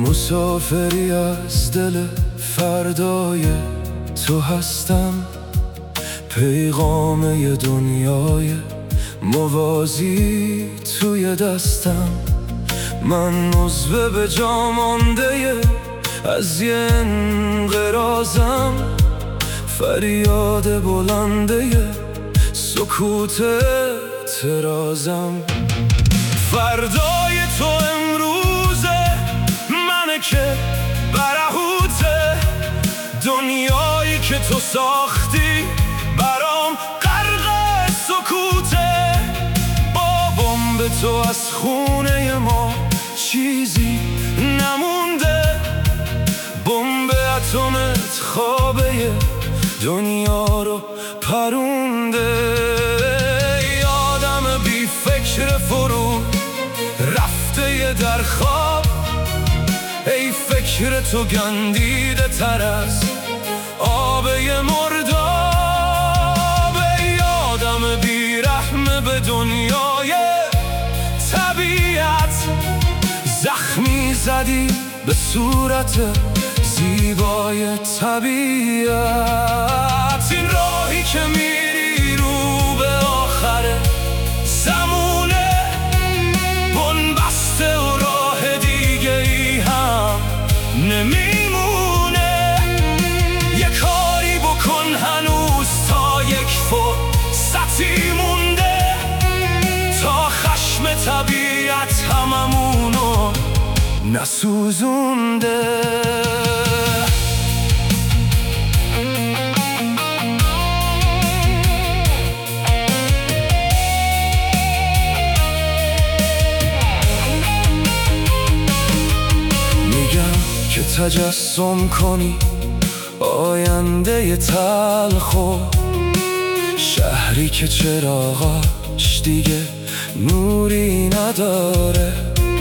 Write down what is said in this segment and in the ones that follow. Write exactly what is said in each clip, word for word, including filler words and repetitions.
مسافری از دل فردای تو هستم، پیغام یه دنیای موازی توی دستم. من عضو به جا مانده از یه انقراضم، فریاد بلنده سکوت اعتراضم. فردای تو امروزه، منه که برهوته، دنیایی که تو ساختی برام غرق سکوته. با بمب تو از خونه ما چیزی نمونده، بمب اتمت خوابه دنیا رو پرونده. یادم بی فکر فرو رفته یه در خواب، ای فکر تو گندیده تر از آب یه مرداب. یادم بی رحم به دنیای طبیعت، زخمی زدی به صورت زیبای طبیعت. این راهی که میری رو به آخر زمونه، بنبسته و راه دیگه ای هم نمیمونه. یه کاری بکن هنوز تا یک فرصتی مونده، تا خشم طبیعت هممونو نسوزونده. که تجسم کنی آینده تلخو، شهری که چراغاش دیگه نوری نداره.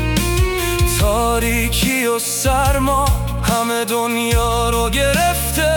تاریکی و سرما همه دنیا رو گرفته،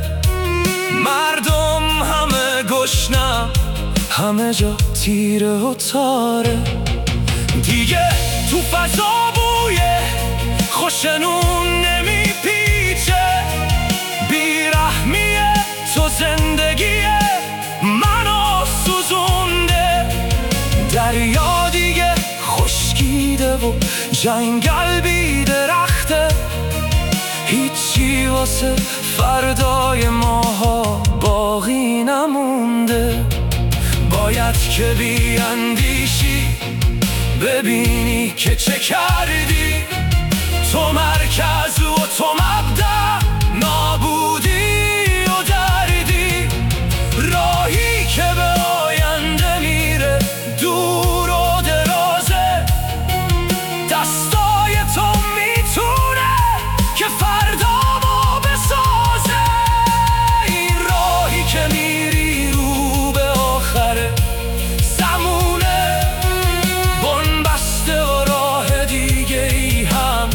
مردم همه گشنه، همه جا تیره و تاره. دیگه تو فضا بوی خوشنون نمیپیچه، بیرحمی تو زندگی منو سوزونده. دریا دیگه خشکیده و جنگل بی درخته، هیچی واسه فردای ماها باقی نمونده. باید که بی اندیشی ببینی که چه کردی، تو مرکز و تو مبدأ، نابودی و دردی. راهی که به آینده میره دور و درازه، دستای تو میتونه که فردا ما بسازه. این راهی که میری رو به آخر زمونه، بنبسته و راه دیگه ای هم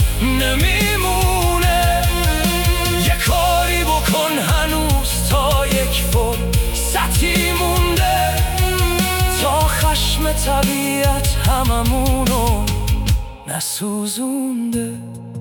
نمیمونه. یه کاری بکن هنوز تا یک فرصتی مونده، تا خشم طبیعت هممونو نسوزونده.